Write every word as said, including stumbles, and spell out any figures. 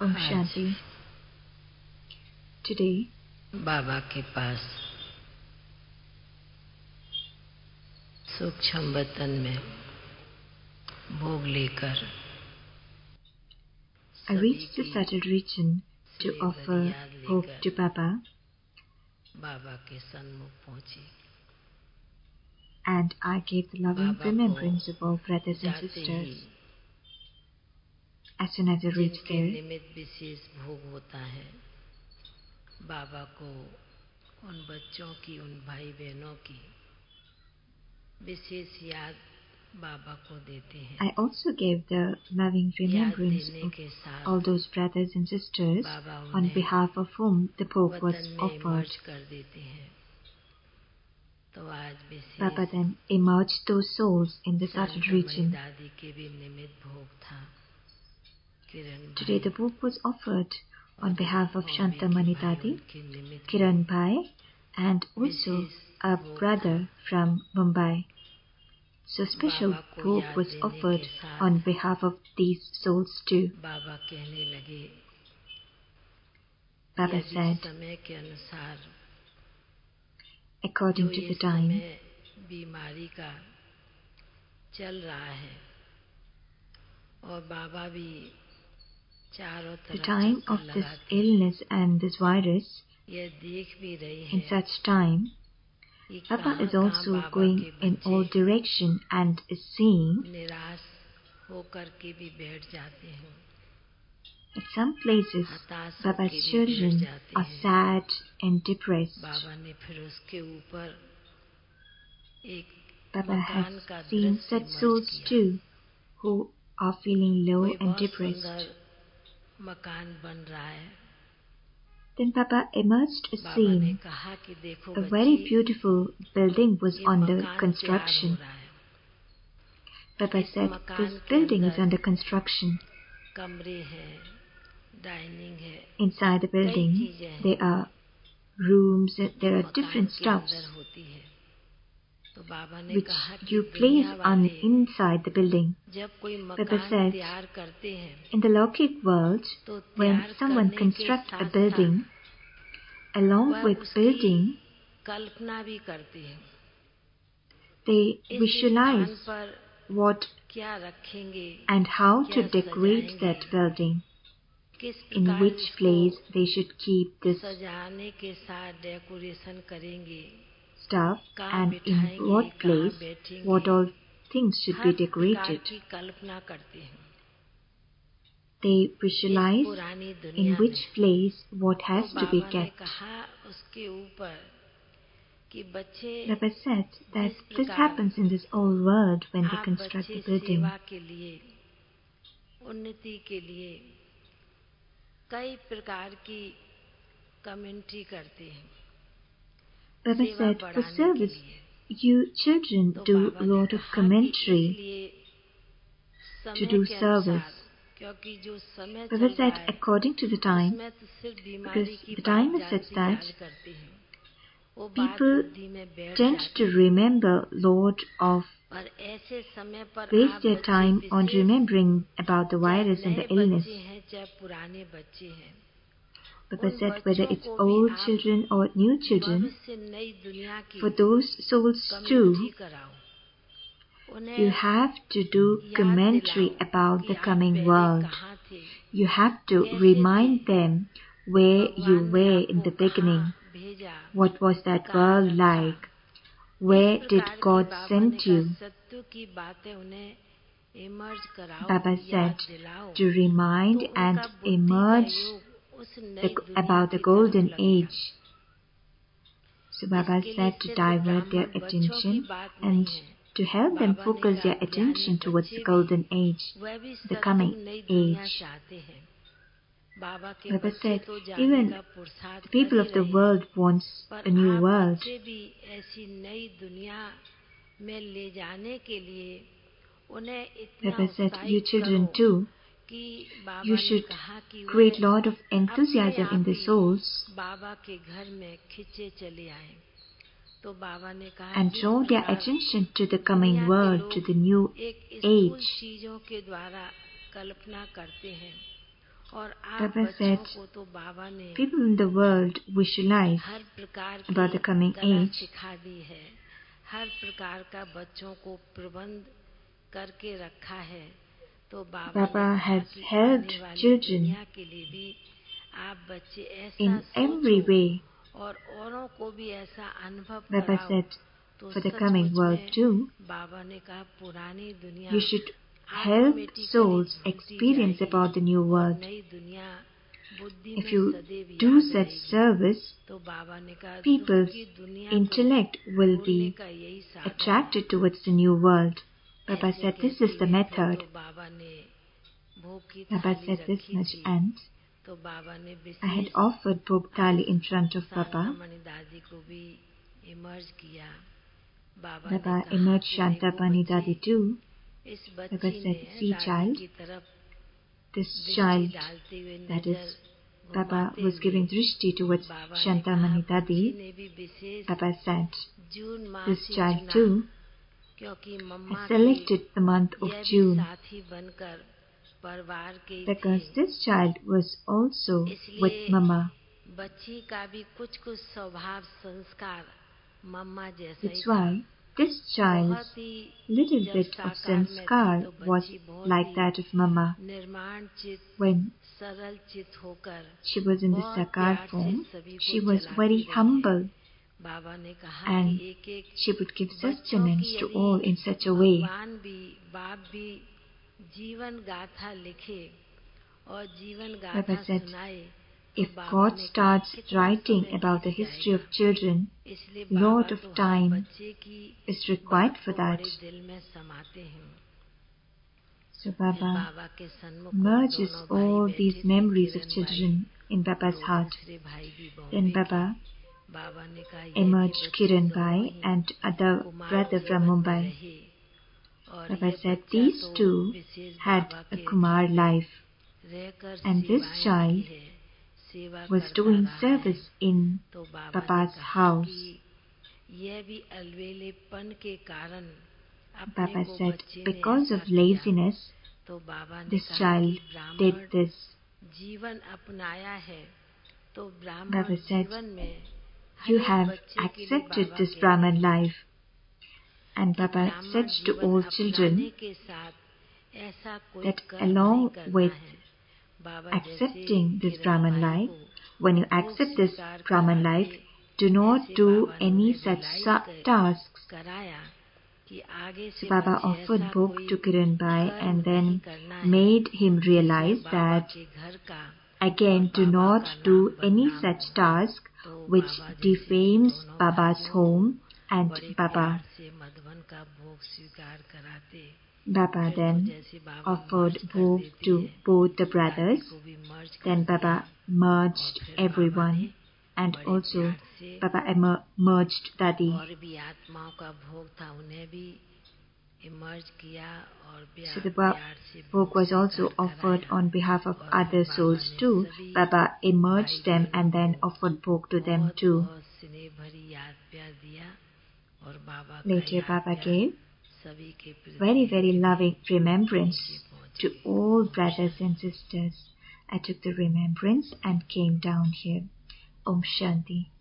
Om Shanti. Today, बाबा के पास सूक्ष्म वतन में भोग लेकर I reached the subtle region to offer hope to Baba, बाबा के सन्मुख पहुंची and I gave the loving remembrance of all brothers and जाते sisters. He As soon as I reached जिनके there, निमित्त विशेष भोग होता है, बाबा को उन बच्चों की, उन भाई बहनों की विशेष याद बाबा को देते हैं। I also gave the loving याद remembrance देने of के साथ all those brothers and sisters Baba on उन्हें behalf of whom the Pope was वतन में offered. इमर्ज कर देते हैं। तो आज Baba wishes then emerged those souls in the subtle शांतामणि region. दादी के भी निमित्त भोग था। किरण Today the भाई book was offered on और behalf of बॉबी Shantamani के भाई Dadi, उनके निमित्त Kiran Bhai, and also wishes a भोग brother था। from Mumbai. So special बाबा को book याद was देने offered के साथ on behalf of these souls too. बाबा कहने लगे, Baba यदि said, समय के अनुसार according जो to ये the time, समय बीमारी का चल रहा है और बाबा भी चारों the तरफ time चक्कर of this लगाते illness and this virus, ये देख भी रहे in हैं such time, कि Baba कहाँ is कहाँ also बाबा going के in all बच्चे direction and is seeing निराश होकर के भी बैठ जाते हैं, at some places हताश Baba's होकर भी बैठ children जाते are हैं। sad and depressed. बाबा ने फिर उसके ऊपर एक Baba मकान has का seen दृश्य such इमर्ज souls किया। too who are feeling low कोई and बहुत depressed. सुंदर मकान बन रहा है। Then Baba emerged a बाबा ने scene. कहा कि देखो A बच्ची, very beautiful building was ये under मकान तैयार हो construction. रहा है। Baba इस said, मकान this के building is अंदर under construction. कमरे हैं, डाइनिंग है, Inside the कई building, चीजें हैं there are rooms, जो there are मकान different के stuffs अंदर होती है। तो बाबा ने which कहा कि you दुनिया place on वाले inside the building. जब कोई Baba मकान said, तैयार करते हैं in the Lokik world, तो when तैयार someone करने के constructs a साथ building, साथ along वह with उसकी building, कल्पना भी करते हैं। they इस visualize स्थान पर what क्या रखेंगे, and how to क्या decorate सजाएंगे, that building, किस in प्रकार which इसको place they should keep this सजाने के साथ डेकोरेशन करेंगे, stuff, कहाँ and in बिठाएंगे, what कहाँ place बैठेंगे, what all things should her be प्रकार decorated. की कल्पना करते हैं। They इस visualize पुरानी in दुनिया which में place what तो has to be बाबा ने kept. कहा उसके ऊपर कि बच्चे Baba said that जिस this प्रकार happens in this old world when they आप construct बच्चे the building. सेवा के लिए, उन्नति के लिए कई प्रकार की कमेंट्री करते हैं, Baba सेवा said, for बढ़ाने के service, लिए। you children तो do बाबा a ने lot of कहा कि commentary इसलिए to समय do के service. अनुसार, क्योंकि जो समय Baba चल said, रहा है according to the time, उसमें तो सिर्फ because बीमारी की the बात time is such जानती that याद करते हैं, वो बात people बुद्धि में बैठ tend जाती to है। remember Lord of और ऐसे समय पर waste आप their बच्चे time on wishes, remembering about the चाहे virus and नए the illness. बच्चे हैं चाहे पुराने बच्चे हैं, Baba उन said, whether बच्चों it's को भी old आप children or new children, भविष्य नई दुनिया की for those souls commentary too, कराओ, you उन्हें have to do याद commentary दिलाओ about कि the आप coming पहले world. कहाँ थे, You have to कैसे remind थे, them where you भगवान ने were in आपको the beginning. कहाँ भेजा, What was that कहाँ world रखा। like? इस Where did प्रकार की God बाबा send ने कहा you? सत्य की बातें उन्हें इमर्ज कराओ, Baba याद said दिलाओ, to remind तो and उनका बुद्धि का emerge योग उस नई the, दुनिया about the की तरफ golden लग गया। age. So Baba इसके लिए said to सिर्फ divert their ब्राह्मण बच्चों की attention बात and नहीं है, to help them बाबा ने focus कहा their ज्ञानी attention towards बच्चे the भी golden age, वह भी the सत्युग coming नई दुनिया age. चाहते हैं। बाबा के Baba बच्चे said, तो जाने even का पुरुषार्थ the कर people ही of the रहे हैं, world wants पर a new आप world. बच्चे भी ऐसी नई दुनिया में ले जाने के लिए उन्हें इतना Baba said, you उत्साहित children करो too, कि you बाबा ने should कहा कि create वे lot of अपने enthusiasm in आप the ही souls बाबा के घर में खिंचे चले आए। तो बाबा ने कहा and जिस draw their प्रकार attention to the दुनिया coming के world, लोग to the new एक स्थूल age. चीजों के द्वारा कल्पना करते हैं, और आप Baba बच्चों said, को तो बाबा ने people in the world visualize हर प्रकार about the की coming कला age. सिखा दी है, हर प्रकार का बच्चों को प्रबंध करके रखा है। तो बाबा ने Baba कहा has कि helped आने वाली children दुनिया के लिए भी आप बच्चे ऐसा in every सोचो way. और औरों को भी ऐसा अनुभव Baba कराओ। said, तो for the coming सचमुच world में too, बाबा ने कहा पुरानी दुनिया you should help automatically souls भूलती experience जाएगी about the new और world. नई दुनिया बुद्धि If में you सदैव do याद such रहेगी। service, तो बाबा ने कहा दुख people's की दुनिया को intellect will भूलने be का यही साधन है। attracted towards the new world. Baba ऐसे said, this कहते is the हुए फिर method. तो बाबा ने भोग की Baba थाली said this रखी much, थी। and तो बाबा ने I had wishes offered Bhog Thali in front of Baba. शांतामणि दादी को भी इमर्ज किया। बाबा ने Baba कहा emerged कि Shanta देखो Pani बच्ची, Dadi too. इस Baba बच्ची ने said, see दादी child, की तरफ this दृष्टि child, डालते हुए that नजर is, Baba घुमाते was हुए giving drishti towards बाबा ने Shanta कहा Mani बच्ची Dadi. ने भी विशेष Baba said, जून माह this से child चुना too क्योंकि मम्मा has के selected the month of यह भी June साथी बनकर परिवार के ही थे। because this child was also with इसलिए Mama. बच्ची का भी कुछ कुछ स्वभाव संस्कार मम्मा जैसा ही That's था। why this child's बहुत ही little जब bit of साकार में थी sanskar तो was बच्ची बहुत like he that of Mama. निर्माण चित When सरल चित होकर she was in the बहुत sakar प्यार से form, सभी she को was चलाती very रही है। humble बाबा ने कहा and कि एक एक she would give बच्चों sustenance की to यदि all in such a way. भगवान भी बाप भी जीवन गाथा लिखे और जीवन Baba गाथा said, सुनाए if तो बाबा God ने कहा starts कितना writing समय about the बीत history of जाएगा। children, इसलिए lot बाबा of तो हर time बच्चे की is required बात for को that. बड़े दिल में समाते हैं। So फिर Baba बाबा के सन्मुख merges दोनों भाई all बैठे these थे, memories of किरण भाई children in और Baba's वो heart. दूसरे भाई भी Then बॉम्बे के। Baba बाबा ने कहा ये भी emerged बच्चे Kiran दोनों Bhai he and other Kumar brother from जीवन में Mumbai. रहे और Baba ये said बच्चा these तो two wishes had Baba a के Kumar घर में life, रहकर and this सेवाएं child की है, सेवा was करता doing रहा है। service in तो बाबा ने Baba's कहा house. कि यह भी अलवेलेपन के कारण अपने Baba को said बच्चे ने because ऐसा of किया। laziness, तो बाबा ने this कहा child कि did ब्राह्मण this. जीवन अपनाया है तो ब्राह्मण Baba said, जीवन में you हर एक have बच्चे के लिए accepted बाबा this कहते Brahman हैं life. And कि Baba ब्राह्मण said to जीवन all अपनाने children के साथ ऐसा कोई that कर्म नहीं along करना with है। बाबा जैसे accepting this किरण Brahman भाई life, को when you भोग accept this स्वीकार Brahman life, कराते, do not ऐसे do बाबा ने any उन्हें such रियलाइज sa- कर, tasks. कराया कि आगे So से Baba बच्चे offered ऐसा Bhog कोई to Kiran Bhai कर्म and नहीं then करना है made him जिसमें realize बाबा that के घर का again और do बाबा not का do नाम any बदनाम such हो। task तो which बाबा जैसे कि defames दोनों Baba's भाइयों home को and बड़े Baba. प्यार से मधुबन का भोग स्वीकार कराते। Baba फिर तो then जैसे बाबा offered मर्ज कर Bhog देते to हैं, both the दादी brothers. को भी मर्ज कर Then दिया Baba और merged फिर बाबा everyone, ने and बड़े also प्यार से Baba emer- merged Dadi. और भी आत्माओं का भोग था उन्हें भी इमर्ज किया और So the प्यार ba- से Bhog भोग was also स्वीकार offered कराया on behalf of और फिर other बाबा souls ने too. सभी Baba भाई emerged them बहनों and then को offered Bhog to them बहुत too. बहुत स्नेह भरी याद प्यार दिया और बाबा का Later याद Baba प्यार gave सभी के प्रति very, very loving नीचे remembrance पहुंच to गए। all Om brothers Shanti. and sisters. I took the remembrance and came down here. Om Shanti.